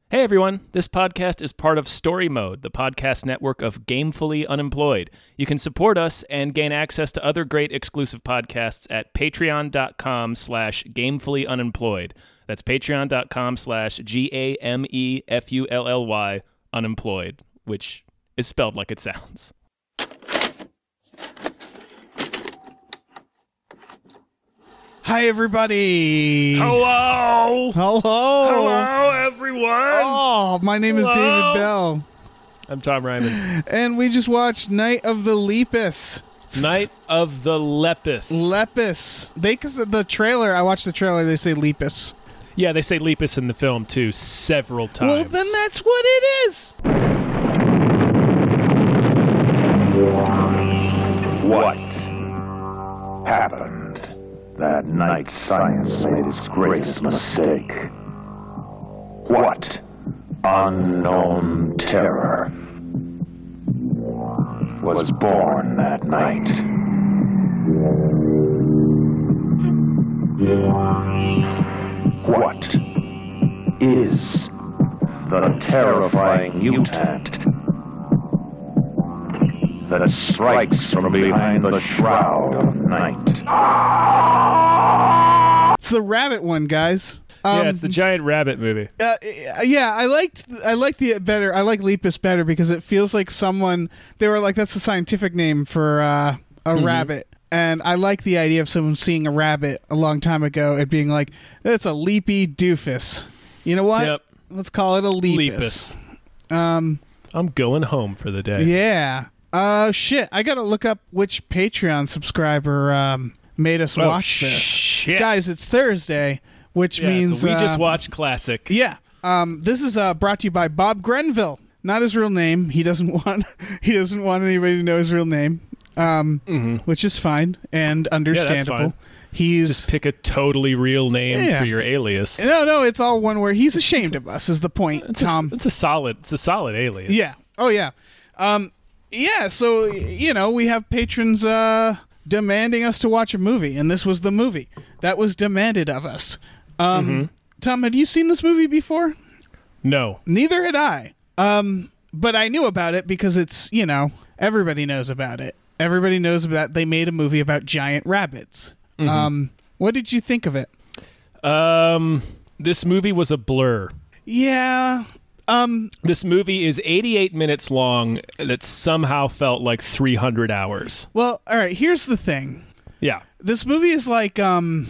Hey everyone, this podcast is part of Story Mode, the podcast network of Gamefully Unemployed. You can support us and gain access to other great exclusive podcasts at patreon.com/gamefullyunemployed. That's patreon.com/GAMEFULLY unemployed, which is spelled like it sounds. Hi, everybody. Hello! Hello. Hello, everyone! Oh, my name is David Bell. I'm Tom Ryman. And we just watched Night of the Lepus. Night of the Lepus. Lepus. Because the trailer, I watched the trailer, they say Lepus. Yeah, they say Lepus in the film, too, several times. Well, then that's what it is. What happened that night science made its greatest mistake? What unknown terror was born that night? What is the terrifying mutant that strikes from behind the shroud of night? It's the rabbit one, guys. Yeah, it's the giant rabbit movie. Yeah, I liked the better. I like Lepus better because it feels like someone, they were like, that's the scientific name for a rabbit. And I like the idea of someone seeing a rabbit a long time ago and being like, that's a leapy doofus. You know what? Yep. Let's call it a Lepus. I'm going home for the day. Yeah. Shit. I gotta look up which Patreon subscriber made us watch this. Shit. Guys, it's Thursday, which means so we just watched Classic. Yeah. This is brought to you by Bob Grenville. Not his real name. He doesn't want anybody to know his real name. Which is fine and understandable. Yeah, that's fine. He's Just pick a totally real name for your alias. No, it's all one word. He's ashamed of us is the point, Tom. It's a solid alias. Yeah. Oh yeah. Yeah, so we have patrons demanding us to watch a movie, and this was the movie that was demanded of us. Tom, had you seen this movie before? No. Neither had I. But I knew about it because it's, everybody knows about it. Everybody knows that they made a movie about giant rabbits. What did you think of it? This movie was a blur. Yeah. This movie is 88 minutes long that somehow felt like 300 hours. Well, all right, here's the thing. Yeah. This movie is like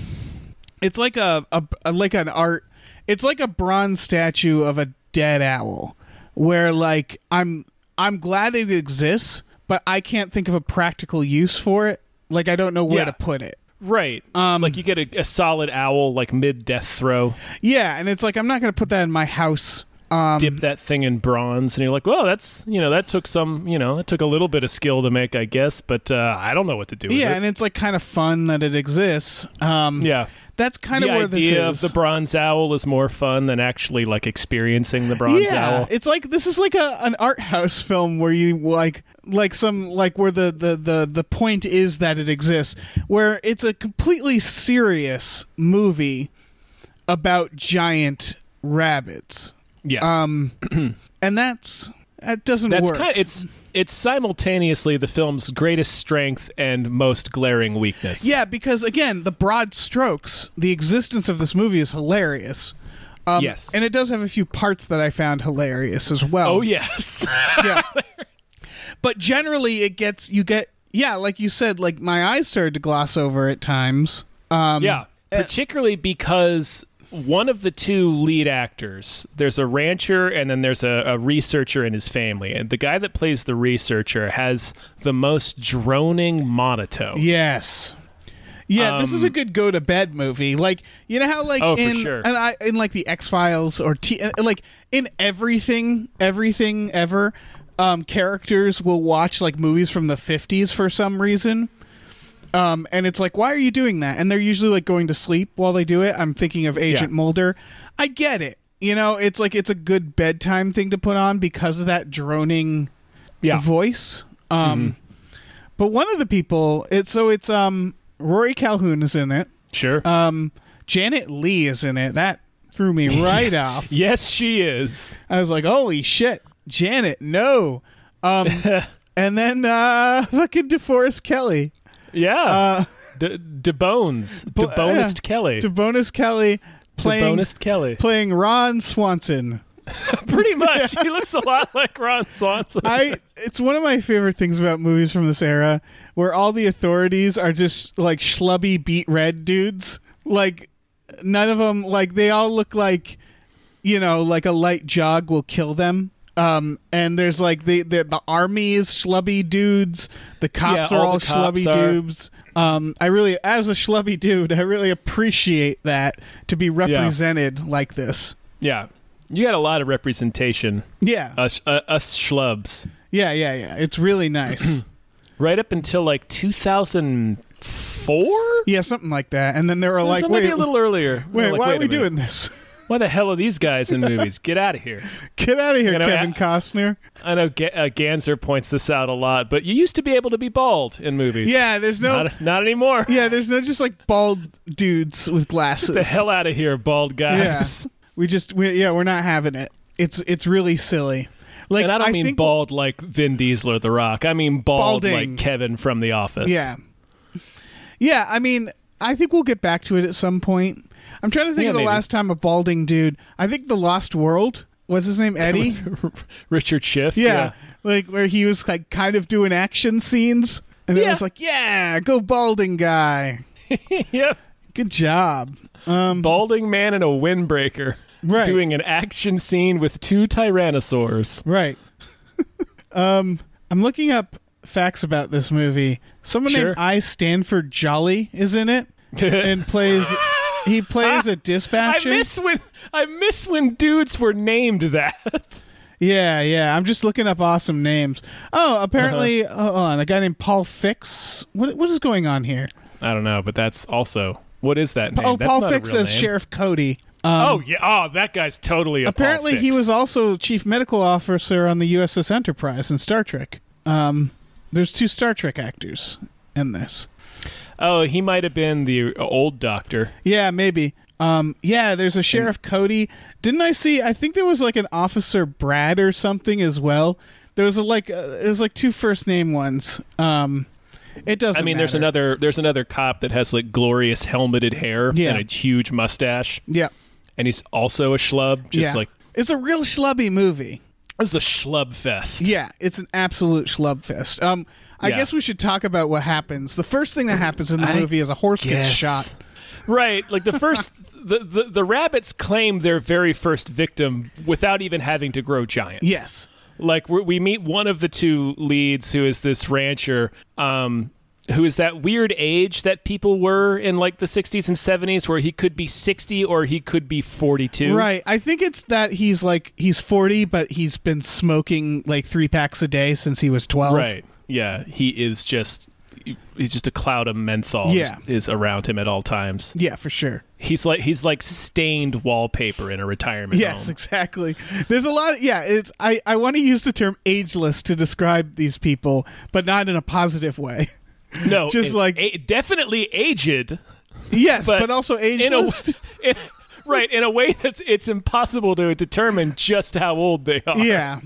it's like an art. It's like a bronze statue of a dead owl where like I'm glad it exists, but I can't think of a practical use for it. Like I don't know where to put it. Right. Like you get a solid owl like mid-death throw. Yeah, and it's like I'm not going to put that in my house. Dip that thing in bronze, and you're like, well, that's, that took it took a little bit of skill to make, I guess, but I don't know what to do with it. Yeah, and it's like kind of fun that it exists. Yeah. That's kind of where this is. The idea of the bronze owl is more fun than actually like experiencing the bronze owl. It's like this is like an art house film where you like some like where the point is that it exists, where it's a completely serious movie about giant rabbits. Yes. And that doesn't work. It's simultaneously the film's greatest strength and most glaring weakness. Yeah, because again, the broad strokes, the existence of this movie is hilarious. Yes. And it does have a few parts that I found hilarious as well. Oh, yes. Yeah. But generally like you said, like my eyes started to gloss over at times. Particularly because one of the two lead actors, there's a rancher and then there's a researcher and his family. And the guy that plays the researcher has the most droning monotone. Yes. Yeah, this is a good go to bed movie. Like, you know how like for sure. in like the X-Files or like in everything ever, characters will watch like movies from the 50s for some reason. And it's like, why are you doing that? And they're usually like going to sleep while they do it. I'm thinking of Agent Mulder. I get it. It's like it's a good bedtime thing to put on because of that droning voice. But one of the people, it's Rory Calhoun is in it. Sure. Janet Leigh is in it. That threw me right off. Yes, she is. I was like, holy shit, Janet, no. And then fucking DeForest Kelly. Yeah. DeBonest Kelly. DeBonest Kelly DeBonest Kelly. playing Ron Swanson. Pretty much. He looks a lot like Ron Swanson. It's one of my favorite things about movies from this era where all the authorities are just like schlubby beat red dudes. Like none of them, like they all look like, you know, like a light jog will kill them. And there's like the army is schlubby dudes. The cops are all schlubby dudes. I really, as a schlubby dude, I really appreciate that to be represented like this. Yeah. You got a lot of representation. Yeah. Us schlubs. Yeah. It's really nice. Right up until like 2004? Yeah, something like that. And then they were like, maybe a little earlier. Wait, like, why are we doing this? Why the hell are these guys in movies? Get out of here. Get out of here, Kevin Costner. I know Ganser points this out a lot, but you used to be able to be bald in movies. Yeah, there's no... Not anymore. Yeah, there's no just like bald dudes with glasses. Get the hell out of here, bald guys. Yeah. We're not having it. It's really silly. Like, and I don't mean bald like Vin Diesel or The Rock. I mean balding. Like Kevin from The Office. Yeah. Yeah, I mean, I think we'll get back to it at some point. I'm trying to think of the last time a balding dude. I think The Lost World. What's his name? Eddie? Richard Schiff. Yeah. Like where he was like kind of doing action scenes. And it was like, yeah, go balding guy. Yep. Good job. Balding man in a windbreaker. Right. Doing an action scene with 2 tyrannosaurs. Right. I'm looking up facts about this movie. Someone named I. Stanford Jolly is in it and plays a dispatcher. I miss when dudes were named that. Yeah. I'm just looking up awesome names. Oh, apparently, hold on, a guy named Paul Fix. What is going on here? I don't know, but that's also, what is that name? Oh, that's Paul not Fix a real as name. Sheriff Cody. That guy's totally a apparently Paul Fix. He was also chief medical officer on the USS Enterprise in Star Trek. There's 2 Star Trek actors in this. Oh, he might have been the old doctor. Yeah, maybe. There's a Sheriff Cody. Didn't I see? I think there was like an Officer Brad or something as well. There was it was like 2 first name ones. It doesn't. I mean, matter. there's another cop that has like glorious helmeted hair and a huge mustache. Yeah, and he's also a schlub. Like it's a real schlubby movie. It's a schlub fest. Yeah, it's an absolute schlub fest. I guess we should talk about what happens. The first thing that happens in the movie is a horse gets shot. Right, like the first, the rabbits claim their very first victim without even having to grow giant. Yes. Like we meet one of the 2 leads, who is this rancher, who is that weird age that people were in like the 60s and 70s, where he could be 60 or he could be 42. Right. I think it's that he's 40, but he's been smoking like 3 packs a day since he was 12. Right. Yeah. He's just a cloud of menthol is around him at all times. Yeah, for sure. He's like stained wallpaper in a retirement home. Yes, exactly. There's a lot. It's I want to use the term ageless to describe these people, but not in a positive way. No, just definitely aged. Yes, but also ageless. Right, in a way it's impossible to determine just how old they are. Yeah.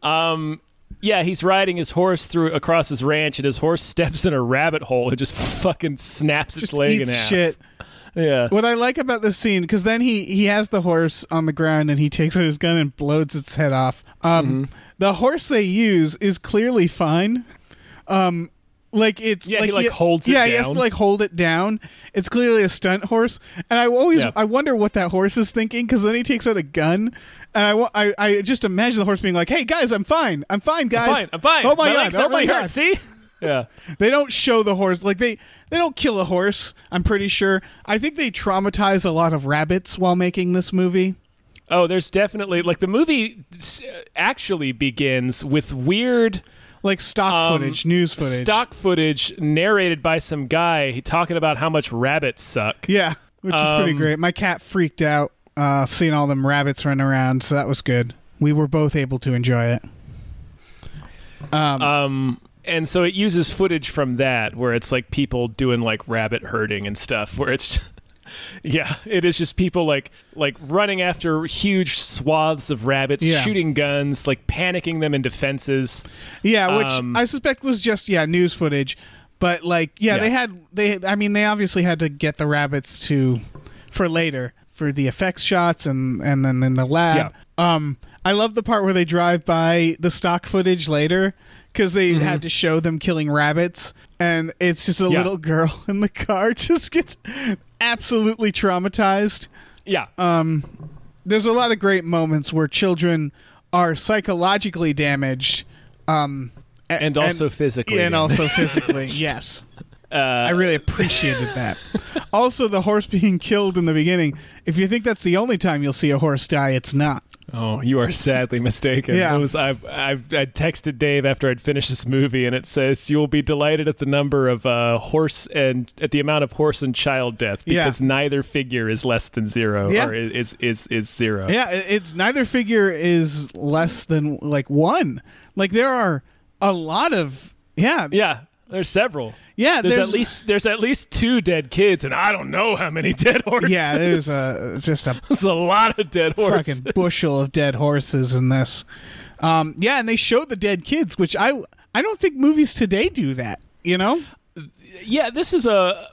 Yeah, he's riding his horse across his ranch, and his horse steps in a rabbit hole and just fucking snaps its leg in half. Shit. Yeah. What I like about this scene, because then he has the horse on the ground and he takes out his gun and blows its head off. The horse they use is clearly fine. Like it's he holds it down. Yeah, he has to like hold it down. It's clearly a stunt horse, and I wonder what that horse is thinking, because then he takes out a gun, and I just imagine the horse being like, "Hey guys, I'm fine, guys, I'm fine. Oh my god, leg's not really hurt. See? Yeah." They don't show the horse, like they don't kill a horse. I'm pretty sure. I think they traumatize a lot of rabbits while making this movie. Oh, there's definitely like the movie actually begins with weird. Like stock footage, news footage. Stock footage narrated by some guy talking about how much rabbits suck. Yeah, which is pretty great. My cat freaked out seeing all them rabbits running around, so that was good. We were both able to enjoy it. And so it uses footage from that, where it's like people doing like rabbit herding and stuff, where it's Yeah, it is just people like running after huge swaths of rabbits, Yeah. shooting guns, like panicking them into fences. Yeah, which I suspect was just news footage, but Yeah. they obviously had to get the rabbits for later for the effects shots and then in the lab. I love the part where they drive by the stock footage later because they had to show them killing rabbits, and it's just a little girl in the car just gets absolutely traumatized. Yeah. There's a lot of great moments where children are psychologically damaged, and also physically. and also physically. Yes, I really appreciated that. Also, the horse being killed in the beginning. If you think that's the only time you'll see a horse die, it's not. Oh, you are sadly mistaken. Yeah. I texted Dave after I'd finished this movie, and it says you will be delighted at the number of horse and at the amount of horse and child death because neither figure is less than zero or is zero. Yeah, it's neither figure is less than one. Like there are a lot of Yeah, there's several. Yeah, there's at least 2 dead kids, and I don't know how many dead horses. Yeah, there's just there's a lot of dead horses. Fucking bushel of dead horses in this. And they show the dead kids, which I don't think movies today do that. You know? Yeah, this is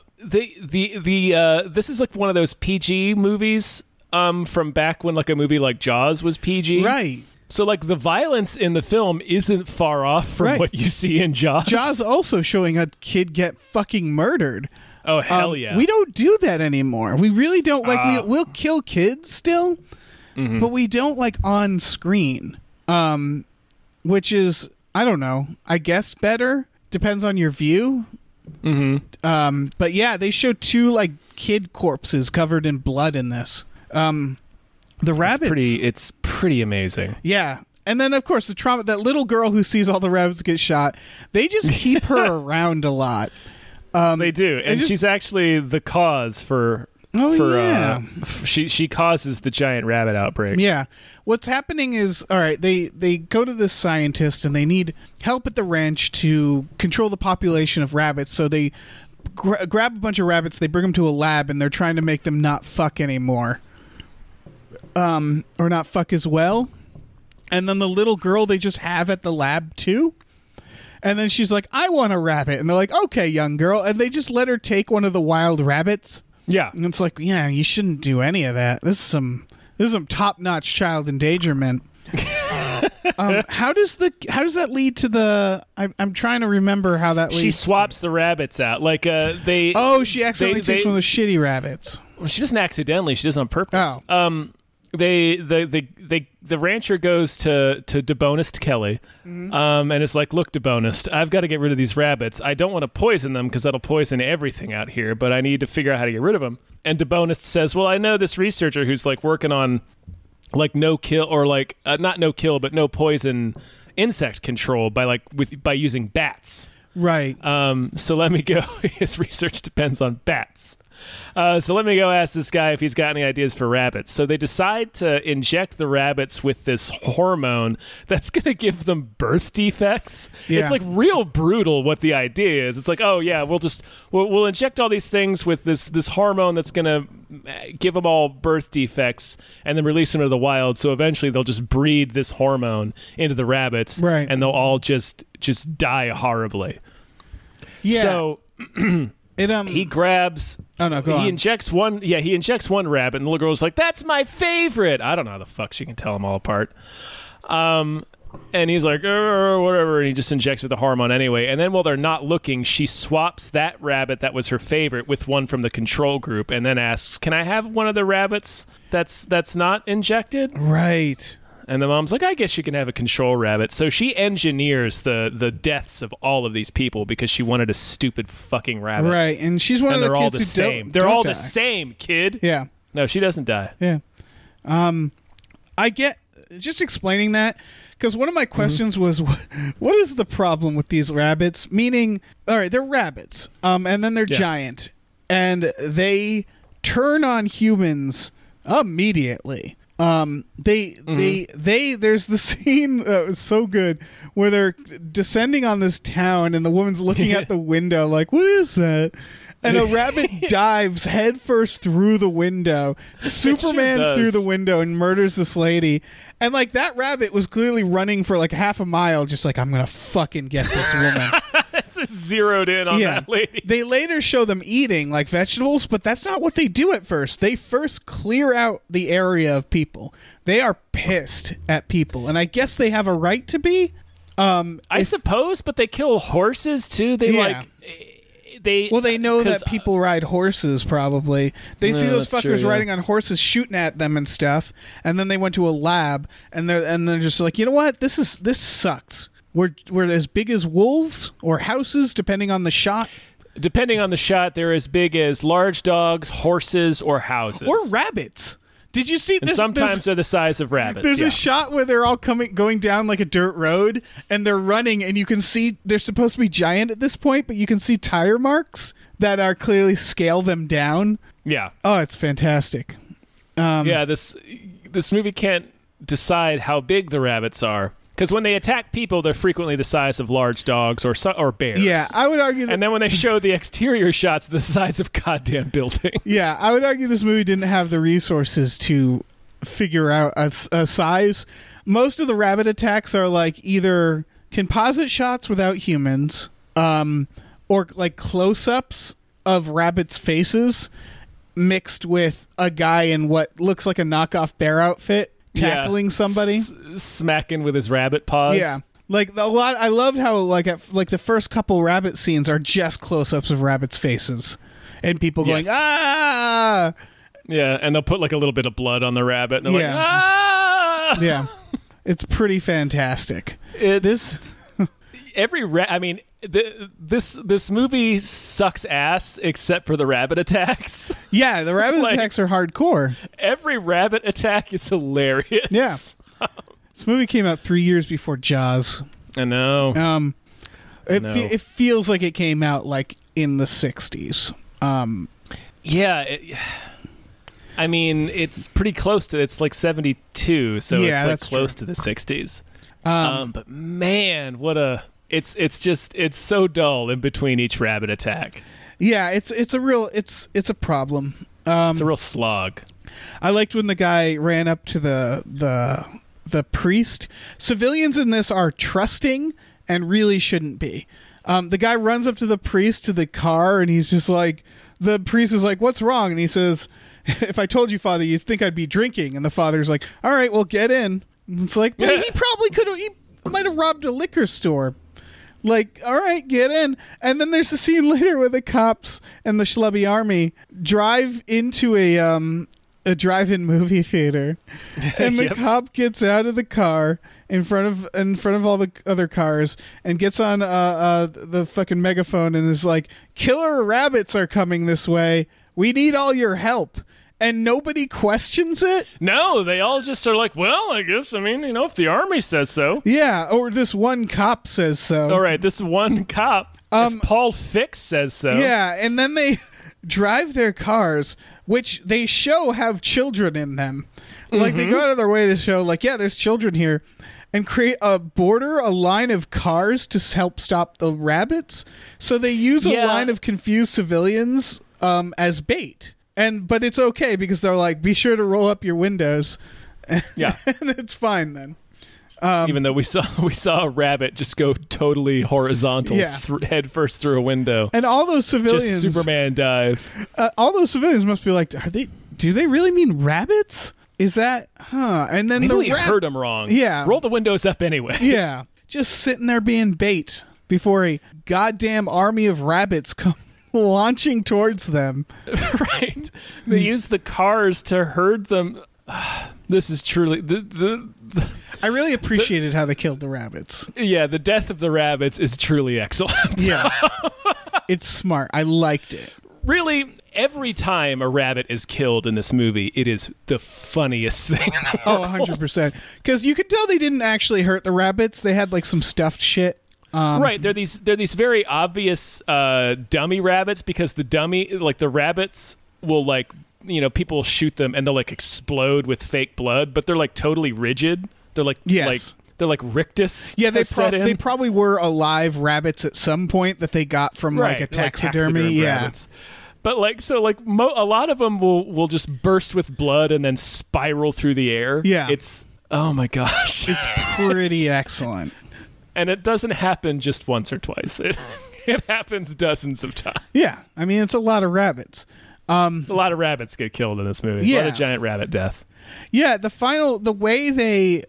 this is like one of those PG movies from back when like a movie like Jaws was PG. Right. So, like, the violence in the film isn't far off from what you see in Jaws. Jaws also showing a kid get fucking murdered. Oh, hell yeah. We don't do that anymore. We really don't. Like, we'll kill kids still, but we don't, like, on screen. Which is, I don't know, I guess better. Depends on your view. But, yeah, they show 2, like, kid corpses covered in blood in this. The rabbits. It's pretty amazing. Yeah. And then, of course, the trauma, that little girl who sees all the rabbits get shot, they just keep her around a lot. They do. And she's actually the cause for... she causes the giant rabbit outbreak. Yeah. What's happening is, all right, they go to this scientist and they need help at the ranch to control the population of rabbits. So they grab a bunch of rabbits, they bring them to a lab, and they're trying to make them not fuck anymore. Or not fuck as well. And then the little girl they just have at the lab too. And then she's like, I want a rabbit. And they're like, okay, young girl. And they just let her take one of the wild rabbits. Yeah. And it's like, yeah, you shouldn't do any of that. This is some top-notch child endangerment. How does that lead to the? I'm trying to remember how that leads. She swaps the rabbits out. Like they. Oh, she accidentally takes one of the shitty rabbits. Well, she doesn't accidentally. She does it on purpose. Oh. The rancher goes to DeBonist Kelly, and it's like, look, DeBonist, I've got to get rid of these rabbits. I don't want to poison them because that'll poison everything out here, but I need to figure out how to get rid of them. And DeBonist says, well, I know this researcher who's like working on like no kill or like not no kill, but no poison insect control by using bats. Right. So let me go. His research depends on bats. So let me go ask this guy if he's got any ideas for rabbits. So they decide to inject the rabbits with this hormone that's going to give them birth defects. Yeah. It's like real brutal what the idea is. It's like, oh yeah, we'll inject all these things with this hormone that's going to give them all birth defects and then release them into the wild. So eventually they'll just breed this hormone into the rabbits, right? And they'll all just die horribly. Yeah. So he grabs. Oh no, go on. He injects one rabbit, and the little girl's like, "That's my favorite." I don't know how the fuck she can tell them all apart. And he's like, whatever, and he just injects with the hormone anyway. And then while they're not looking, she swaps that rabbit that was her favorite with one from the control group, and then asks, "Can I have one of the rabbits that's not injected?" Right. And the mom's like, I guess you can have a control rabbit. So she engineers the deaths of all of these people because she wanted a stupid fucking rabbit. Right, and she's one of the they're all kids the who same. don't They're all die. the same, kid. Yeah. No, she doesn't die. Yeah. I get just explaining that because one of my questions was, what is the problem with these rabbits? Meaning, all right, they're rabbits, and then they're giant, and they turn on humans immediately. There's the scene that was so good where they're descending on this town and the woman's looking out the window like, what is that? and a rabbit dives headfirst through the window. Superman's does. through the window and murders this lady. And like that rabbit was clearly running for like half a mile, just like, I'm gonna fucking get this woman. It's just zeroed in on that lady. They later show them eating like vegetables, but that's not what they do at first. They first clear out the area of people. They are pissed at people, and I guess they have a right to be. I suppose, but they kill horses too. They Yeah. They know that people ride horses. Probably they see those that's fuckers true, yeah. riding on horses, shooting at them and stuff. And then they went to a lab, and they're just like, you know what? This sucks. We're as big as wolves or houses, depending on the shot, Depending on the shot, they're as big as large dogs, horses, or houses, or rabbits. Did you see and this? sometimes they're the size of rabbits. There's yeah. a shot where they're all going down like a dirt road, and they're running, and you can see they're supposed to be giant at this point, but you can see tire marks that are clearly scale them down. Yeah. Oh, it's fantastic. Yeah, this movie can't decide how big the rabbits are, because when they attack people, they're frequently the size of large dogs or bears. Yeah, I would argue that. And then when they show the exterior shots, the size of goddamn buildings. Yeah, I would argue this movie didn't have the resources to figure out a size. Most of the rabbit attacks are like either composite shots without humans, or like close-ups of rabbits' faces mixed with a guy in what looks like a knockoff bear outfit tackling somebody, smacking with his rabbit paws. Yeah, like a lot. I loved how like the first couple rabbit scenes are just close-ups of rabbits' faces and people going Yes. ah. Yeah, and they'll put like a little bit of blood on the rabbit, and they're Yeah. like, ah! Yeah, it's pretty fantastic. It's I mean, this movie sucks ass except for the rabbit attacks. Yeah, the rabbit Like- attacks are hardcore. Every rabbit attack is hilarious. Yeah. This movie came out 3 years before Jaws. I know. It feels like it came out like in the 60s. Yeah. I mean, it's pretty close to. It's like 72, so Yeah, it's like that's close to the 60s. But man, what a. It's so dull in between each rabbit attack. Yeah, it's a problem. It's a real slog. I liked when the guy ran up to the priest. Civilians in this are trusting and really shouldn't be. The guy runs up to the priest to the car, and he's just like, the priest is like, "What's wrong?" And he says, "If I told you, Father, you'd think I'd be drinking." And the father's like, "All right, well, get in." And it's like, well, he probably could have. He might have robbed a liquor store. Like, all right, get in. And then there's a scene later where the cops and the schlubby army drive into a drive-in movie theater, and the Yep. cop gets out of the car in front of all the other cars and gets on the fucking megaphone and is like, "Killer rabbits are coming this way. We need all your help." And nobody questions it. No, they all just are like, well, I guess, I mean, if the army says so. Yeah, or this one cop says so. All right, this one cop, if Paul Fix says so. Yeah, and then they drive their cars, which they show have children in them. Like, they go out of their way to show, like, yeah, there's children here, and create a line of cars to help stop the rabbits. So they use a Yeah. line of confused civilians as bait. But it's okay because they're like, be sure to roll up your windows. Yeah. And it's fine then. Even though we saw a rabbit just go totally horizontal, Yeah. head first through a window. And all those civilians, Just Superman dive. all those civilians must be like, do they really mean rabbits? Is that, And then Maybe we the heard him wrong. Yeah. Roll the windows up anyway. Yeah. Just sitting there being bait before a goddamn army of rabbits come launching towards them. Right. They use the cars to herd them. This is truly I really appreciated how they killed the rabbits. the death of the rabbits is truly excellent. Yeah. It's smart. I liked it. Really, every time a rabbit is killed in this movie, it is the funniest thing in the Oh, world. 100%. Because you could tell they didn't actually hurt the rabbits. They had like some stuffed shit. Right, they're these very obvious dummy rabbits, because the rabbits will people shoot them and they'll like explode with fake blood, but they're like totally rigid. They're like Yes. they're like rictus. Yeah, has set in. they probably were alive rabbits at some point that they got from like a taxidermy. Yeah. Rabbits. But a lot of them will just burst with blood and then spiral through the air. Yeah. It's, oh my gosh. It's pretty excellent. And it doesn't happen just once or twice. It happens dozens of times. Yeah. I mean, it's a lot of rabbits. A lot of rabbits get killed in this movie. Yeah. A lot of giant rabbit death. Yeah, the way they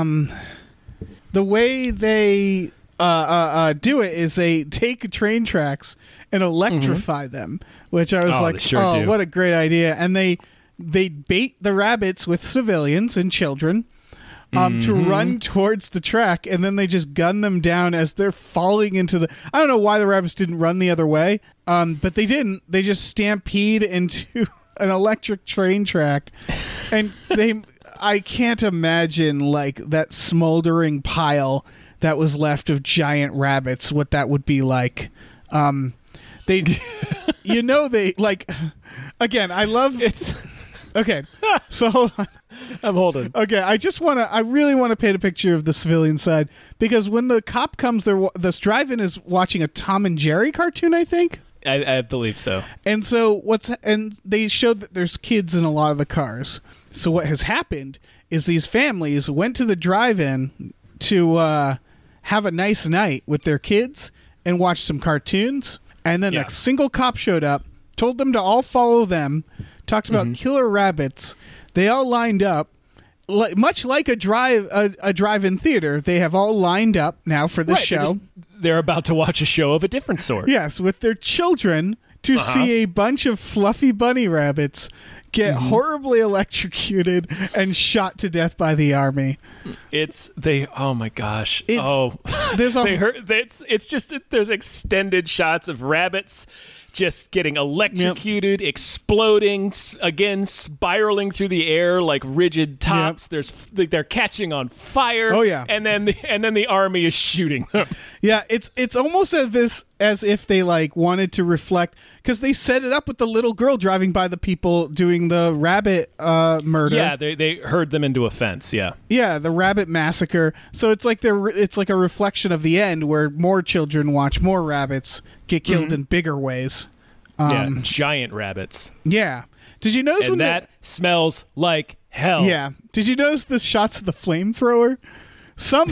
do it is they take train tracks and electrify them, which I was they sure do. what a great idea. And they bait the rabbits with civilians and children to run towards the track, and then they just gun them down as they're falling into the... I don't know why the rabbits didn't run the other way, but they didn't. They just stampede into an electric train track, and I can't imagine like that smoldering pile that was left of giant rabbits, what that would be like. They like, again, I love It's... Okay, so hold on. I'm holding. Okay, I really want to paint a picture of the civilian side, because when the cop comes, this drive-in is watching a Tom and Jerry cartoon, I think. I believe so. And so they showed that there's kids in a lot of the cars. So what has happened is these families went to the drive-in to have a nice night with their kids and watch some cartoons. And then a single cop showed up, told them to all follow them, talked about killer rabbits. They all lined up, much like a drive-in theater. They have all lined up now for the show. They're about to watch a show of a different sort. Yes, with their children to see a bunch of fluffy bunny rabbits get horribly electrocuted and shot to death by the army. Oh my gosh. There's extended shots of rabbits just getting electrocuted, exploding, again spiraling through the air like rigid tops. They're catching on fire. Oh yeah, and then the army is shooting them. Yeah, it's almost as if they like wanted to reflect, because they set it up with the little girl driving by the people doing the rabbit murder. Yeah, they herd them into a fence. Yeah, the rabbit massacre. So it's like a reflection of the end, where more children watch more rabbits get killed in bigger ways. Giant rabbits. Yeah. Did you notice and that smells like hell? Yeah. Did you notice the shots of the flamethrower? Some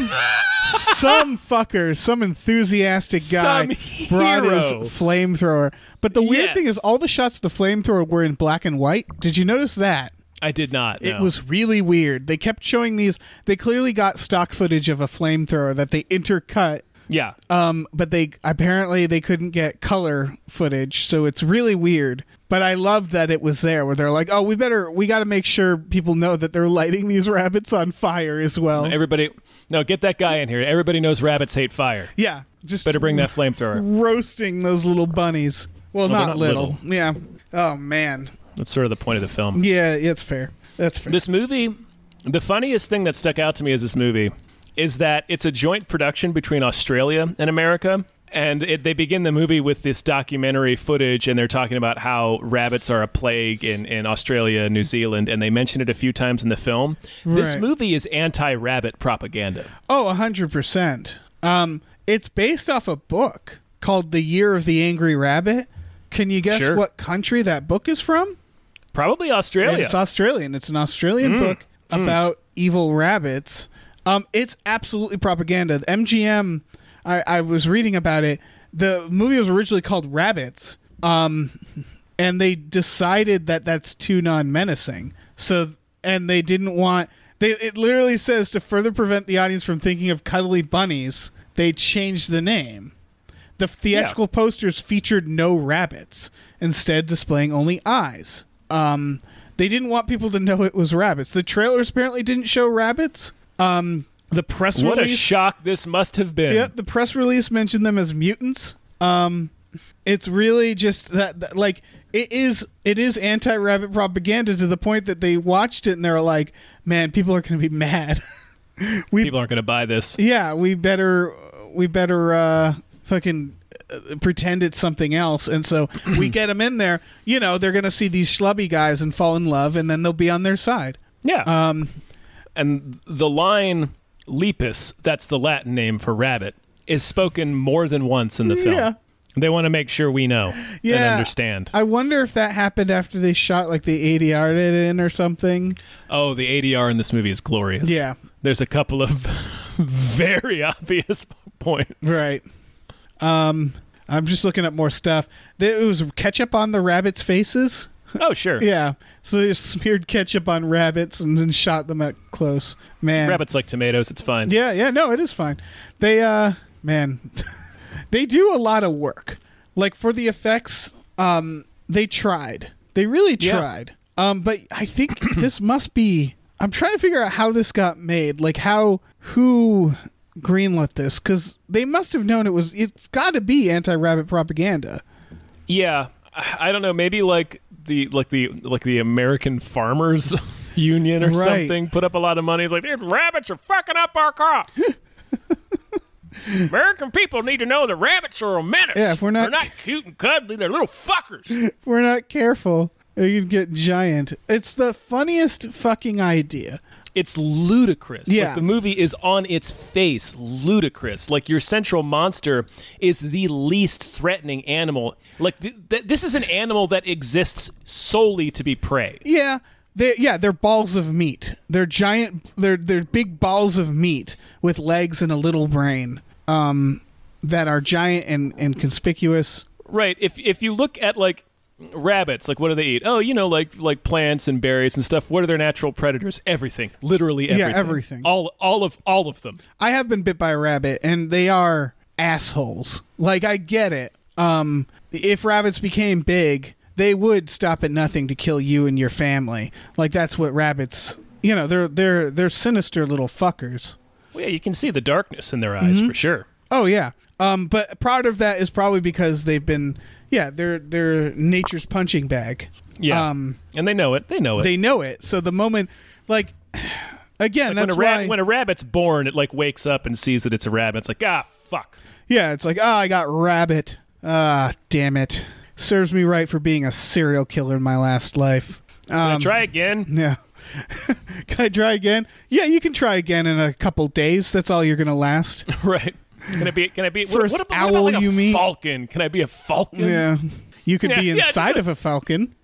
fucker, some enthusiastic guy brought his flamethrower. But the weird thing is, all the shots of the flamethrower were in black and white. Did you notice that? I did not. No. It was really weird. They kept showing these. They clearly got stock footage of a flamethrower that they intercut. Yeah. But they couldn't get color footage, so it's really weird. But I love that it was there, where they're like, "Oh, we got to make sure people know that they're lighting these rabbits on fire as well." Get that guy in here. Everybody knows rabbits hate fire. Yeah, just better bring that flamethrower. Roasting those little bunnies. Well, not little. Yeah. Oh man. That's sort of the point of the film. Yeah, it's fair. That's fair. This movie, the funniest thing that stuck out to me is this movie is that it's a joint production between Australia and America. And they begin the movie with this documentary footage, and they're talking about how rabbits are a plague in Australia and New Zealand, and they mention it a few times in the film. Right. This movie is anti-rabbit propaganda. Oh, 100%. It's based off a book called The Year of the Angry Rabbit. Can you guess what country that book is from? Probably Australia. It's Australian. It's an Australian book about evil rabbits. It's absolutely propaganda. The MGM... I was reading about it. The movie was originally called Rabbits, and they decided that that's too non-menacing. And they didn't want... It literally says, to further prevent the audience from thinking of cuddly bunnies, they changed the name. The theatrical posters featured no rabbits, instead displaying only eyes. They didn't want people to know it was rabbits. The trailers apparently didn't show rabbits. The press release... What a shock this must have been. Yeah, the press release mentioned them as mutants. It's really just that like, it is anti-rabbit propaganda to the point that they watched it and they're like, man, people are going to be mad. People aren't going to buy this. Yeah, we better fucking pretend it's something else. And so we get them in there. You know, they're going to see these schlubby guys and fall in love, and then they'll be on their side. Yeah. And the line lepus, that's the Latin name for rabbit, is spoken more than once in the film. Yeah. They want to make sure we know and understand. I wonder if that happened after they shot like the ADR in or something. Oh, the ADR in this movie is glorious. Yeah. There's a couple of very obvious points. Right. I'm just looking up more stuff. It was ketchup on the rabbits' faces. Oh, sure. Yeah. So they just smeared ketchup on rabbits and then shot them at close. Man. Rabbits like tomatoes. It's fine. Yeah, no, it is fine. They, man, they do a lot of work. Like for the effects, they tried. They really tried. But I think this must be, I'm trying to figure out how this got made. Like who greenlit this? Because they must have known it's got to be anti-rabbit propaganda. Yeah. I don't know. Maybe like the American Farmers Union or something put up a lot of money. It's like, these rabbits are fucking up our crops. American people need to know the rabbits are a menace. Yeah, if they're not cute and cuddly, they're little fuckers. If we're not careful, they could get giant. It's the funniest fucking idea. It's ludicrous. Yeah. Like, the movie is on its face ludicrous. Like, your central monster is the least threatening animal. Like, this is an animal that exists solely to be prey. Yeah. They're balls of meat. They're giant. They're big balls of meat with legs and a little brain. That are giant and conspicuous. Right. If you look at like rabbits, like what do they eat? Oh, like plants and berries and stuff. What are their natural predators? Everything. Literally everything. Yeah, everything. All of them. I have been bit by a rabbit, and they are assholes. Like, I get it. If rabbits became big, they would stop at nothing to kill you and your family. Like, that's what rabbits, they're sinister little fuckers. Well, yeah, you can see the darkness in their eyes for sure. Oh, yeah. But part of that is probably because they've been, they're nature's punching bag. Yeah. And they know it. They know it. So the moment, like, again, like that's when a rabbit's born, it like wakes up and sees that it's a rabbit. It's like, fuck. Yeah, it's like, I got rabbit. Damn it. Serves me right for being a serial killer in my last life. Can I try again? Yeah. Can I try again? Yeah, you can try again in a couple days. That's all you're gonna last. Right. Can I be first what about owl like a you meet? falcon? Can I be a falcon? Yeah. You could be inside of a falcon.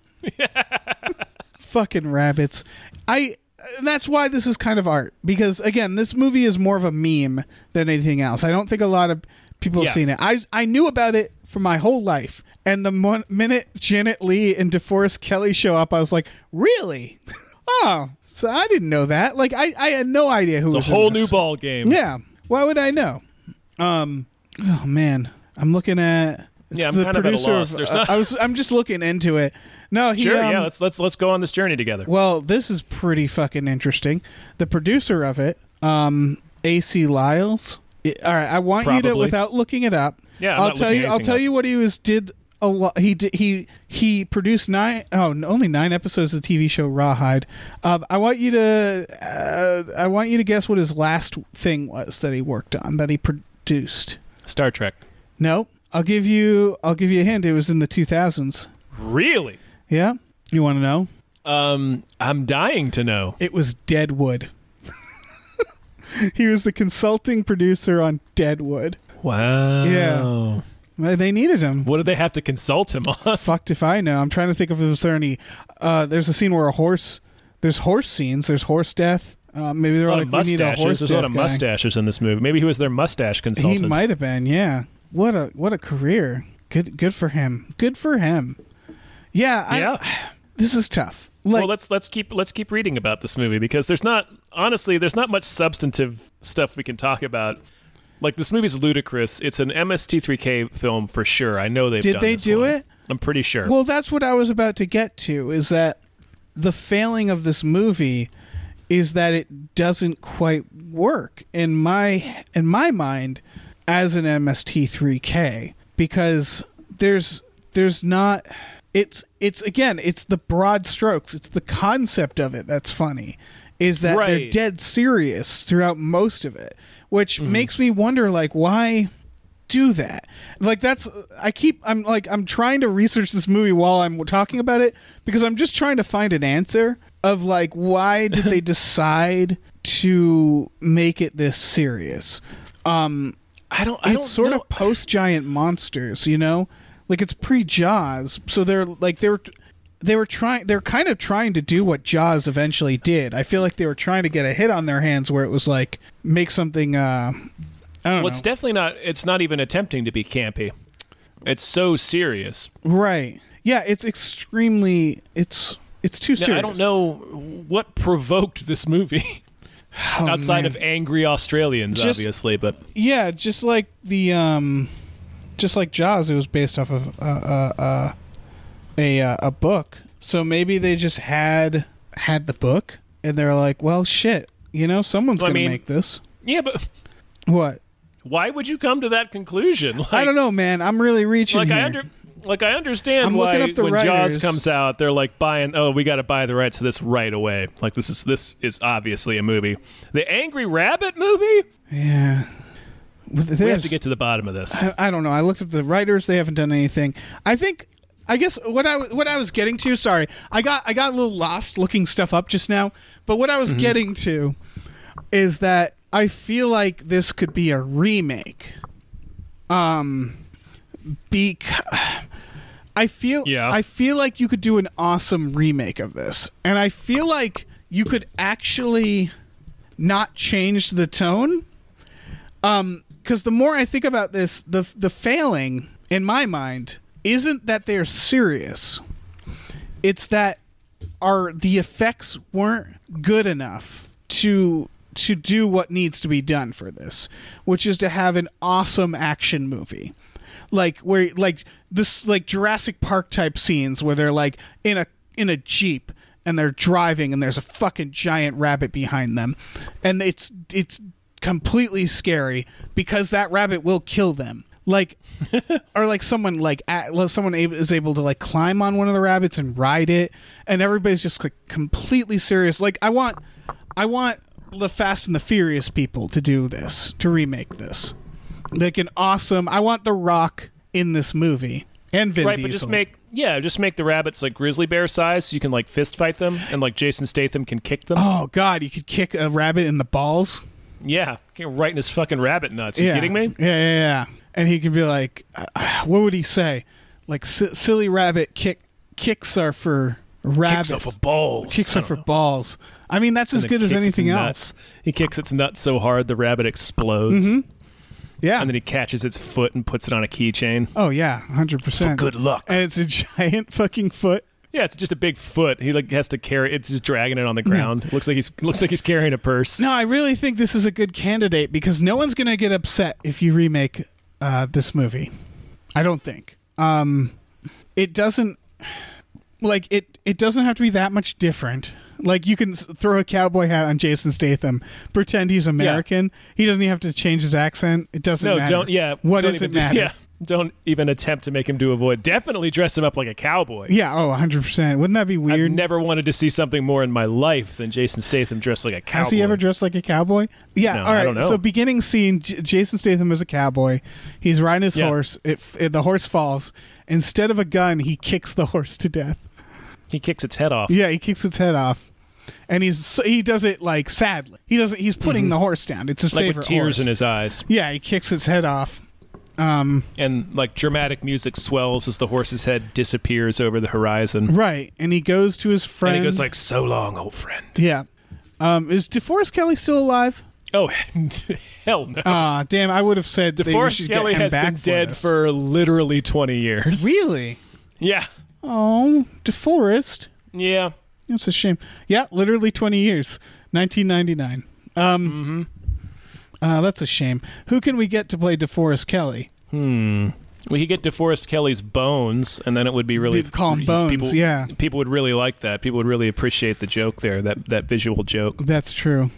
Fucking rabbits. That's why this is kind of art, because again, this movie is more of a meme than anything else. I don't think a lot of people have seen it. I knew about it for my whole life, and the minute Janet Leigh and DeForest Kelley show up, I was like, really? Oh, so I didn't know that. Like, I had no idea who was in It's a whole this. new ball game. Yeah. Why would I know? Oh man, I'm looking at. I'm kind of at a loss. There's not. I'm just looking into it. No, he. Sure. Yeah. Let's go on this journey together. Well, this is pretty fucking interesting. The producer of it, A.C. Lyles. All right, I want you to, without looking it up. Yeah, I'll tell you what he did. A lot. He produced only 9 episodes of the TV show Rawhide. I want you to guess what his last thing was that he worked on, that he produced. Star Trek. No, I'll give you a hint. It was in the 2000s. Really? Yeah. You want to know? I'm dying to know. It was Deadwood. He was the consulting producer on Deadwood. Wow. Yeah. They needed him. What did they have to consult him on? Fucked if I know. I'm trying to think if there any. There's a scene where there's horse scenes. There's horse death. Maybe they're like, we need a horse There's a lot of guy. mustaches in this movie. Maybe he was their mustache consultant. He might have been. Yeah. What a career. Good for him. Good for him. Yeah. This is tough. Well, let's keep reading about this movie, because there's not much substantive stuff we can talk about. Like, this movie's ludicrous. It's an MST3K film for sure. I know they've done this. Did they do one. it? I'm pretty sure. Well, that's what I was about to get to, is that the failing of this movie is that it doesn't quite work in my mind as an MST3K, because there's not. It's the broad strokes. It's the concept of it that's funny, is that they're dead serious throughout most of it, which makes me wonder, like, why do that? Like, I'm trying to research this movie while I'm talking about it, because I'm just trying to find an answer of, like, why did they decide to make it this serious. It's sort know. of post Giant Monsters, you know, like it's pre Jaws, so they're kind of trying to do what Jaws eventually did. I feel like they were trying to get a hit on their hands where it was like make something. I don't know. It's definitely not. It's not even attempting to be campy. It's so serious. Right. Yeah. It's extremely. It's too serious. Now, I don't know what provoked this movie. Outside of angry Australians, obviously, but yeah, just like just like Jaws, it was based off of a book. So maybe they just had the book, and they're like, well, shit, you know, someone's gonna make this. Yeah, but what? Why would you come to that conclusion? Like, I don't know, man. I'm really reaching here. I understand I'm why looking up the when writers. Jaws comes out, they're like buying. Oh, we got to buy the rights to this right away. Like this is obviously a movie. The Angry Rabbit movie. Yeah, We have to get to the bottom of this. I don't know. I looked up the writers; they haven't done anything. I guess what I was getting to. Sorry, I got a little lost looking stuff up just now. But what I was getting to is that I feel like this could be a remake. I feel like you could do an awesome remake of this, and I feel like you could actually not change the tone. Because the more I think about this, the failing in my mind isn't that they're serious; it's that the effects weren't good enough to do what needs to be done for this, which is to have an awesome action movie. Like Jurassic Park type scenes where they're like in a Jeep and they're driving and there's a fucking giant rabbit behind them, and it's completely scary because that rabbit will kill them. Like, or like someone is able to like climb on one of the rabbits and ride it, and everybody's just like completely serious. Like I want the Fast and the Furious people to do this, to remake this. Like an awesome. I want The Rock in this movie and Vin Diesel. But just make the rabbits like grizzly bear size, so you can like fist fight them, and like Jason Statham can kick them. Oh God, you could kick a rabbit in the balls. Yeah, right in his fucking rabbit nuts. You kidding me? Yeah. And he could be like, what would he say? Like silly rabbit kicks are for rabbits. Kicks are for balls. Kicks are for balls. I mean, that's as good as anything else. He kicks its nuts so hard the rabbit explodes. Mm-hmm. Yeah. And then he catches its foot and puts it on a keychain. Oh, yeah, 100%. For good luck. And it's a giant fucking foot. Yeah, it's just a big foot. He like has to carry. It's just dragging it on the ground. It looks like he's carrying a purse. No, I really think this is a good candidate because no one's gonna get upset if you remake this movie. I don't think. It doesn't it doesn't have to be that much different. Like you can throw a cowboy hat on Jason Statham, pretend he's American. Yeah. He doesn't even have to change his accent. It doesn't matter. What does it matter? Yeah. Don't even attempt to make him do a voice. Definitely dress him up like a cowboy. Yeah, 100%. Wouldn't that be weird? I've never wanted to see something more in my life than Jason Statham dressed like a cowboy. Has he ever dressed like a cowboy? Yeah, no, all right. I don't know. So beginning scene, Jason Statham is a cowboy. He's riding his horse. The horse falls. Instead of a gun, he kicks the horse to death. He kicks its head off. Yeah, he kicks its head off. And he does it like sadly. He's putting the horse down. It's his favorite with tears horse. In his eyes. Yeah, he kicks its head off. And like dramatic music swells as the horse's head disappears over the horizon. Right, and he goes to his friend. And he goes like, "So long, old friend." Yeah. Is DeForest Kelley still alive? Oh, hell no. Damn, I would have said DeForest Kelley has been dead for literally 20 years. Really? Yeah. Oh, DeForest. Yeah. It's a shame. Yeah, literally 20 years. 1999. That's a shame. Who can we get to play DeForest Kelley? We could get DeForest Kelley's Bones, and then it would be really... Call him Bones, yeah. People would really like that. People would really appreciate the joke there, that visual joke. That's true.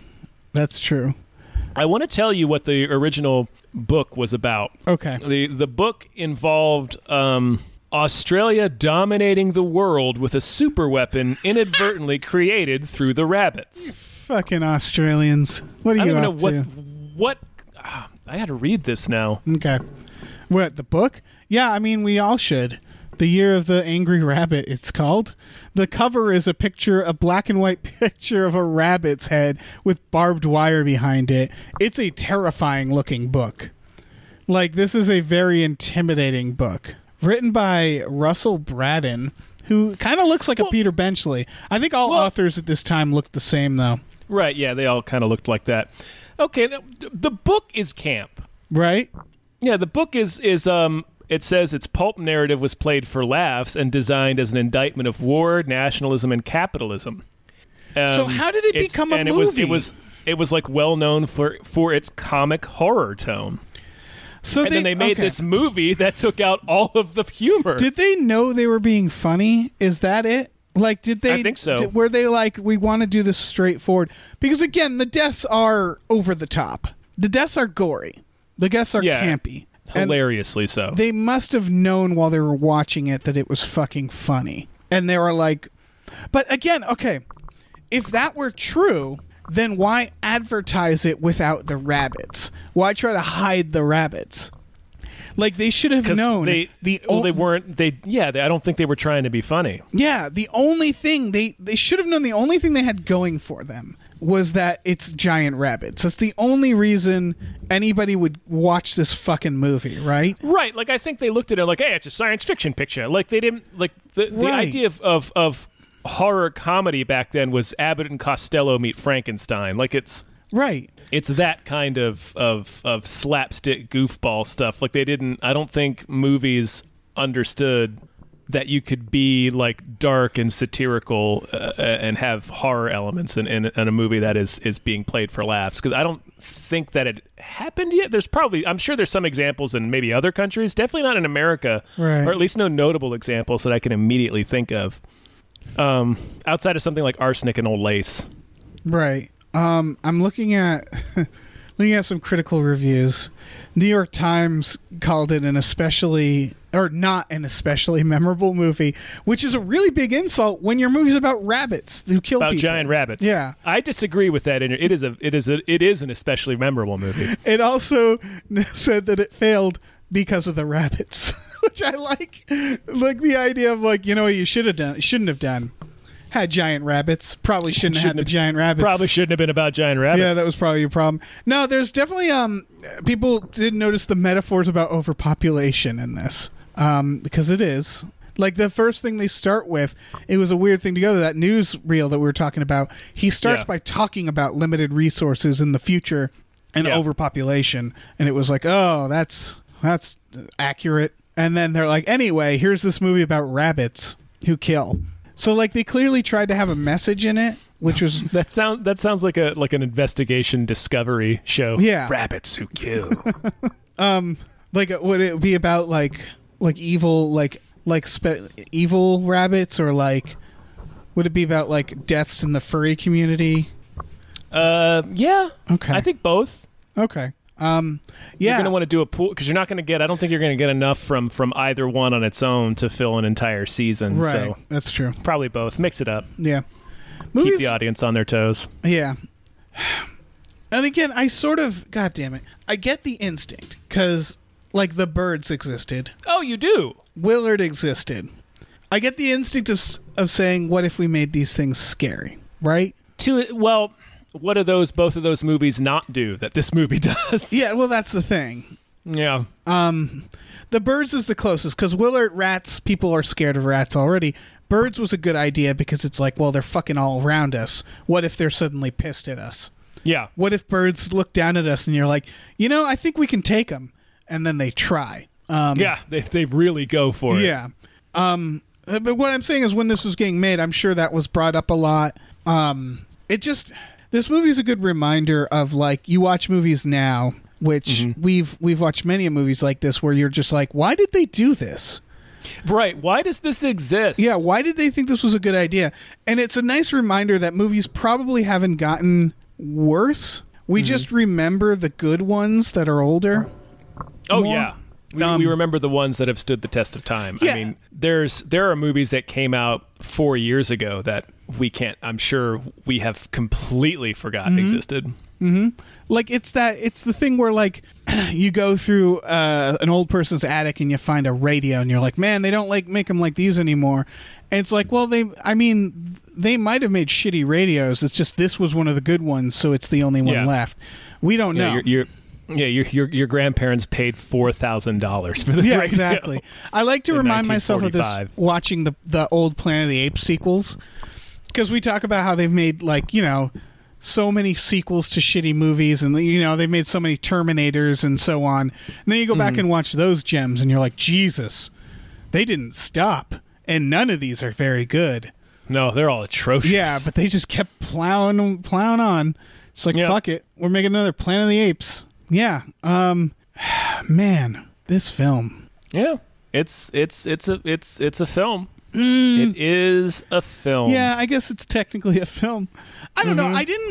I want to tell you what the original book was about. Okay. The book involved Australia dominating the world with a super weapon inadvertently created through the rabbits. Fucking Australians. What are you up to? What? I got to read this now. Okay. What, the book? Yeah, I mean, we all should. The Year of the Angry Rabbit, it's called. The cover is a black and white picture of a rabbit's head with barbed wire behind it. It's a terrifying looking book. Like, this is a very intimidating book. Written by Russell Braddon, who kind of looks like a Peter Benchley. I think all authors at this time looked the same, though. Right, yeah, they all kind of looked like that. Okay, the book is camp. Right? Yeah, the book is it says its pulp narrative was played for laughs and designed as an indictment of war, nationalism, and capitalism. So how did it become a movie? It was like well known for its comic horror tone. So then they made this movie that took out all of the humor. Did they know they were being funny? Is that it? Like, did they? I think so. Were they like, we want to do this straightforward? Because again, the deaths are over the top. The deaths are gory. The deaths are campy. Hilariously so. They must have known while they were watching it that it was fucking funny. And they were like, but again, okay, if that were true, then why advertise it without the rabbits? Why try to hide the rabbits? Like, they should have known. I don't think they were trying to be funny. Yeah, the only thing they should have known, the only thing they had going for them was that it's giant rabbits. That's the only reason anybody would watch this fucking movie, right? Right. Like, I think they looked at it like, hey, it's a science fiction picture. Like, they didn't, like, the idea of horror comedy back then was Abbott and Costello meet Frankenstein. Like, it's right. It's that kind of slapstick goofball stuff. Like, I don't think movies understood that you could be like dark and satirical and have horror elements in a movie that is being played for laughs. Because I don't think that it happened yet. I'm sure there's some examples in maybe other countries, definitely not in America, right. Or at least no notable examples that I can immediately think of. Outside of something like Arsenic and Old Lace. Right. I'm looking at some critical reviews. New York Times called it not an especially memorable movie, which is a really big insult when your movie's about rabbits who kill people. About giant rabbits. Yeah. I disagree with that. It is an especially memorable movie. It also said that it failed because of the rabbits, which I like. Like the idea of, like, you know what you shouldn't have done? Had giant rabbits. Probably shouldn't have had the giant rabbits. Probably shouldn't have been about giant rabbits. Yeah, that was probably your problem. No, there's definitely people did notice the metaphors about overpopulation in this. Because it is. Like, the first thing they start with, it was a weird thing to go to that news reel that we were talking about. He starts by talking about limited resources in the future and overpopulation, and it was like, oh, that's accurate. And then they're like, anyway, here's this movie about rabbits who kill. So, like, they clearly tried to have a message in it, which was that sounds like an investigation discovery show. Yeah, rabbits who kill. Like, would it be about like evil evil rabbits, or like would it be about like deaths in the furry community? Yeah. Okay. I think both. Okay. You're going to want to do a pool because you're not going to get. I don't think you're going to get enough from either one on its own to fill an entire season. Right. So that's true. Probably both. Mix it up. Yeah. Keep the audience on their toes. Yeah. And again, God damn it, I get the instinct because, like, the birds existed. Oh, you do? Willard existed. I get the instinct of saying, what if we made these things scary, right? What do both of those movies not do that this movie does? Yeah, well, that's the thing. Yeah. The birds is the closest, because Willard, rats, people are scared of rats already. Birds was a good idea because it's like, well, they're fucking all around us. What if they're suddenly pissed at us? Yeah. What if birds look down at us and you're like, I think we can take them. And then they try. They really go for it. Yeah. But what I'm saying is, when this was getting made, I'm sure that was brought up a lot. This movie is a good reminder of, like, you watch movies now, which we've watched many movies like this, where you're just like, why did they do this? Right. Why does this exist? Yeah. Why did they think this was a good idea? And it's a nice reminder that movies probably haven't gotten worse. We just remember the good ones that are older. Oh, more. yeah. We remember the ones that have stood the test of time. Yeah. I mean, there are movies that came out 4 years ago that I'm sure we have completely forgotten existed. Mm-hmm. Like, it's the thing where, like, you go through an old person's attic and you find a radio, and you're like, man, they don't make them like these anymore. And it's like, well, they might have made shitty radios. It's just this was one of the good ones, so it's the only one left. We don't know. Your grandparents paid $4,000 for this. Yeah, radio exactly. I like to remind myself of this 1945. watching the old Planet of the Apes sequels, because we talk about how they've made so many sequels to shitty movies, and they've made so many Terminators and so on. And then you go back and watch those gems, and you're like, Jesus, they didn't stop, and none of these are very good. No, they're all atrocious. Yeah, but they just kept plowing on. It's like, fuck it, we're making another Planet of the Apes. Yeah. Man, this film. Yeah, it's a film. It is a film. Yeah, I guess it's technically a film. I don't know.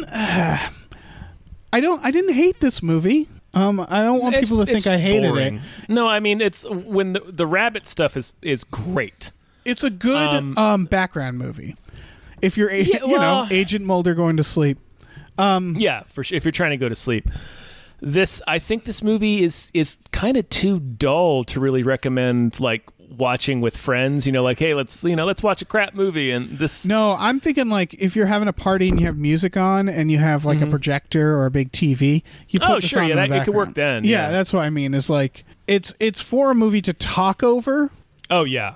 I didn't hate this movie. I don't want people to think I hated it. No, I mean, it's when the rabbit stuff is great. It's a good background movie. If you're Agent Mulder going to sleep. Yeah, for sure. If you're trying to go to sleep. I think this movie is kind of too dull to really recommend like watching with friends. Like, hey, let's watch a crap movie. And this. No, I'm thinking like if you're having a party and you have music on and you have like a projector or a big TV, you put this on in the background. It could work then. Yeah, that's what I mean. Is like it's for a movie to talk over. Oh yeah.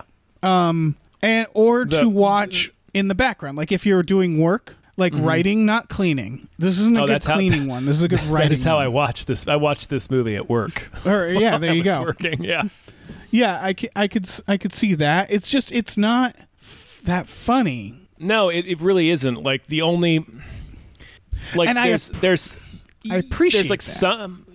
To watch in the background, like if you're doing work. Like writing, not cleaning. This isn't a good cleaning one. This is a good writing. That is how one. I watched this. I watched this movie at work. Or yeah, there you go. Working, yeah. Yeah, I could see that. It's just it's not that funny. No, it really isn't. Like the only like and there's I appreciate there's like that. some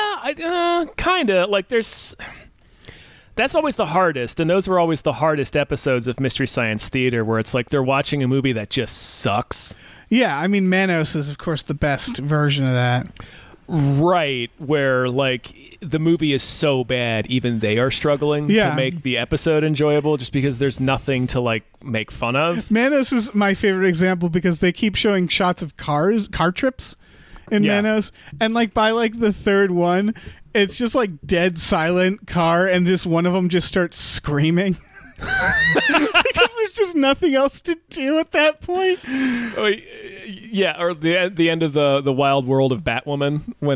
kind of like there's. That's always the hardest, and those were always the hardest episodes of Mystery Science Theater, where it's like they're watching a movie that just sucks. Yeah, I mean, Manos is, of course, the best version of that. Right, where, like, the movie is so bad, even they are struggling to make the episode enjoyable just because there's nothing to, like, make fun of. Manos is my favorite example because they keep showing shots of car trips in Manos, and, like, by, like, the third one... It's just like dead silent car, and just one of them just starts screaming because there's just nothing else to do at that point. Oh, yeah, or the end of the Wild World of Batwoman when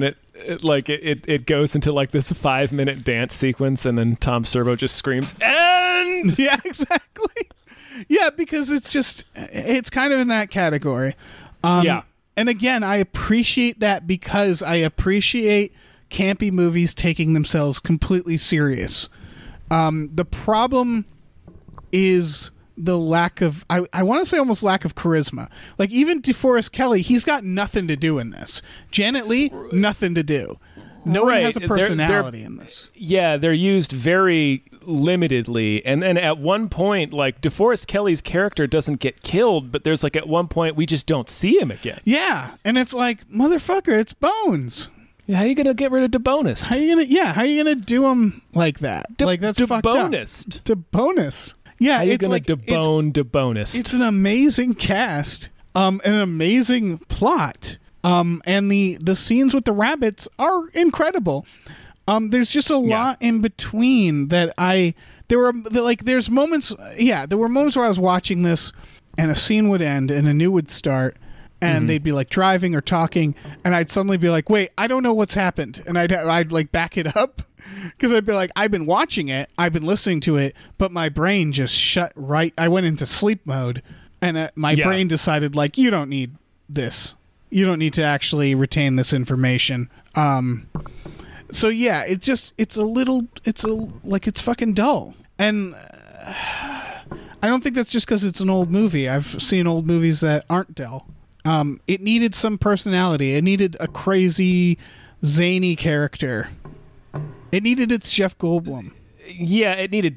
it goes into like this 5-minute dance sequence, and then Tom Servo just screams "End!" Yeah, exactly. Yeah, because it's kind of in that category. And again, I appreciate that because I appreciate campy movies taking themselves completely serious. The problem is the lack of I want to say almost lack of charisma. Like even DeForest Kelley, he's got nothing to do in this. Janet Leigh, nothing to do. No one has a personality in this. Yeah, they're used very limitedly, and then at one point, like DeForest Kelley's character doesn't get killed, but there's like at one point we just don't see him again. Yeah, and it's like motherfucker, it's Bones. Yeah, how are you gonna get rid of DeBonus? How are you gonna do him like that? Like that's fucked up. DeBonus. Yeah, how are you gonna like, debone DeBonus? It's an amazing cast, an amazing plot, and the scenes with the rabbits are incredible. There's just a lot in between that there's moments. Yeah, there were moments where I was watching this, and a scene would end and a new would start. And they'd be like driving or talking, and I'd suddenly be like, "Wait, I don't know what's happened," and I'd like back it up because I'd be like, "I've been watching it, I've been listening to it, but my brain just shut right. I went into sleep mode, and my brain decided like, you don't need this, you don't need to actually retain this information." So yeah, it's fucking dull, and I don't think that's just because it's an old movie. I've seen old movies that aren't dull. It needed some personality. It needed a crazy, zany character. It needed its Jeff Goldblum. Yeah, it needed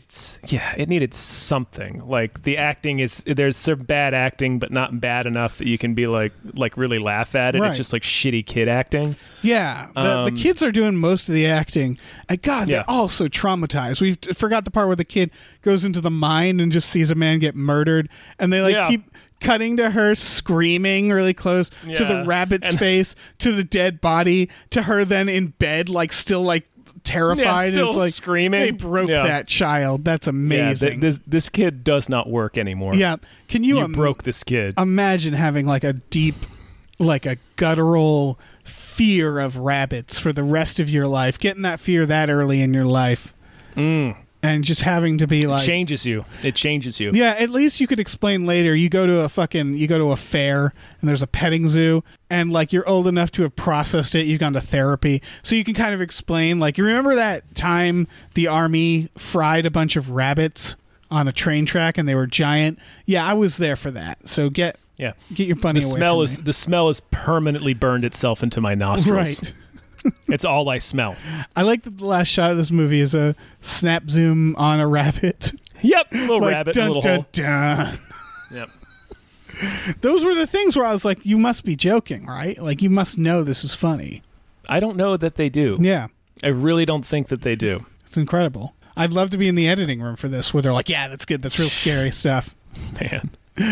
something. Like the acting there's some bad acting, but not bad enough that you can be like really laugh at it. Right. It's just like shitty kid acting. Yeah, the kids are doing most of the acting. And God, they're all so traumatized. We forgot the part where the kid goes into the mine and just sees a man get murdered, and they cutting to her screaming really close to the Yeah. rabbit's face, to the dead body, to her then in bed, like still like terrified. still it's like screaming. They broke Yeah. that child. That's amazing. This kid does not work anymore. Yeah. Can you, You broke this kid. imagine having like a deep, like a guttural fear of rabbits for the rest of your life? Getting that fear that early in your life. And just having to be like, Changes you. It changes you. yeah, at least you could explain later. You go to a fair and there's a petting zoo and like you're old enough to have processed it. You've gone to therapy. So you can kind of explain, like, you remember that time the army fried a bunch of rabbits on a train track and they were giant? Yeah, I was there for that. So get your bunny The away smell from is me. the smell has permanently burned itself into my nostrils. Right. It's all I smell. I like that the last shot of this movie is a snap zoom on a rabbit. Yep, little Like, rabbit, dun, little dun, hole. dun. Yep. Those were the things where I was like, you must be joking, right? Like, you must know this is funny. I don't know that they do. Yeah, I really don't think that they do. it's incredible. I'd love to be in the editing room for this where they're like, yeah, that's good. That's real scary stuff. Man.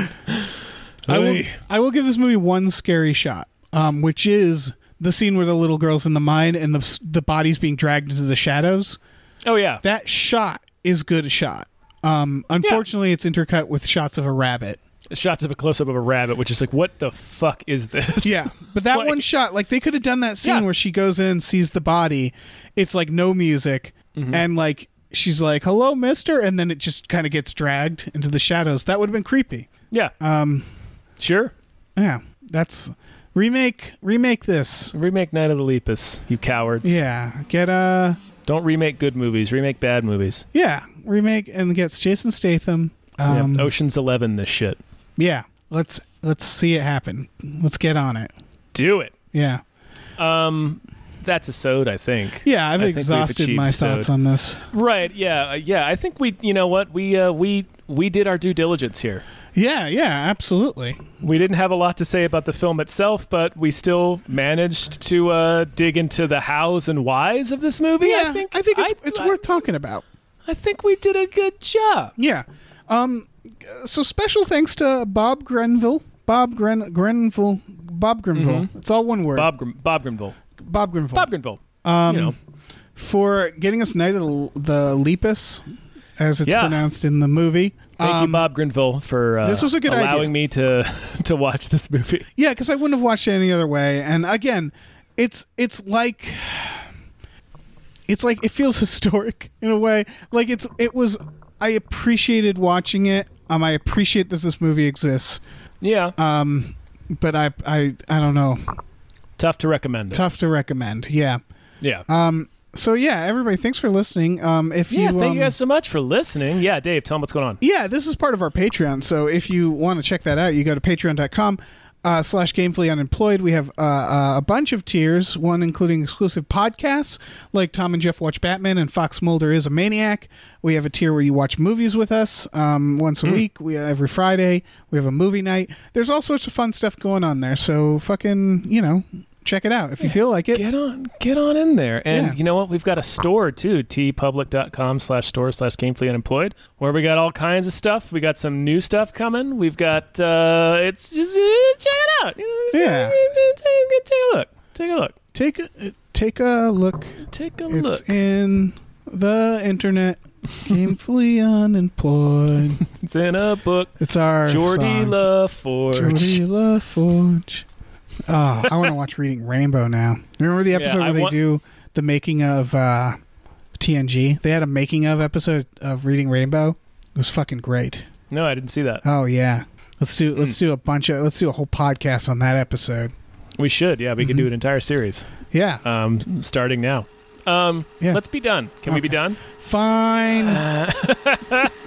I will give this movie one scary shot, which is the scene where the little girl's in the mine and the body's being dragged into the shadows. Oh yeah. That shot is good shot. Unfortunately, it's intercut with shots of a rabbit. Shots of a close up of a rabbit, which is like, what the fuck is this? Yeah, but that Like- one shot, like they could have done that scene Yeah. where she goes in, sees the body. It's like no music, Mm-hmm. and like she's like, "Hello, Mister," and then it just kind of gets dragged into the shadows. That would have been creepy. Yeah. Sure. Yeah, that's remake this. Remake Night of the Lepus, you cowards. Yeah, get Don't remake good movies. Remake bad movies. remake and gets Jason Statham. Ocean's 11 this shit. Yeah, let's see it happen. Let's get on it. Do it. Yeah, That's a sode, I think. yeah. I've I think we've exhausted my achieved thoughts sode. on this. Right, yeah. I think we, you know what? We did our due diligence here. Yeah, absolutely. We didn't have a lot to say about the film itself, but we still managed to dig into the hows and whys of this movie. Yeah, I think it's worth talking about. I think we did a good job. Yeah. So special thanks to Bob Grenville. Bob Grenville. It's all one word. Bob Grenville. Bob Grenville. Bob Grenville. For getting us Night of the Lepus, as it's Yeah. pronounced in the movie. Thank you, Bob Grenville, for this was a good allowing idea. me to watch this movie. Yeah, because I wouldn't have watched it any other way. And again, it's like it feels historic in a way. Like it was. I appreciated watching it. I appreciate that this movie exists. Yeah. But I don't know. Tough to recommend it. Tough to recommend. Yeah. Yeah. So yeah, everybody, thanks for listening. If yeah, you thank you guys so much for listening. Yeah, Dave, tell them what's going on. yeah, this is part of our Patreon. So if you want to check that out, you go to patreon.com/gamefully unemployed. We have a bunch of tiers, one including exclusive podcasts like Tom and Jeff Watch Batman and Fox Mulder is a Maniac. We have a tier where you watch movies with us once a week. Every Friday we have a movie night. There's all sorts of fun stuff going on there. So fucking, check it out if you feel like it. Get on in there. And Yeah. you know what? We've got a store too, tpublic.com/store/gamefully-unemployed, where we got all kinds of stuff. We got some new stuff coming. We've got it's just check it out. Yeah. Take a look. Take a look. Take a It's look. in the internet. Gamefully unemployed. It's in a book. It's our Geordie song. LaForge. Geordie LaForge. Oh, I want to watch Reading Rainbow now. Remember the episode I where they want- do the making of TNG? They had a making of episode of Reading Rainbow. It was fucking great. No, I didn't see that. Oh yeah. Let's do a whole podcast on that episode. We should. Yeah, we could do an entire series. Yeah. Starting now. Yeah. Let's be done. Can we be done? Fine.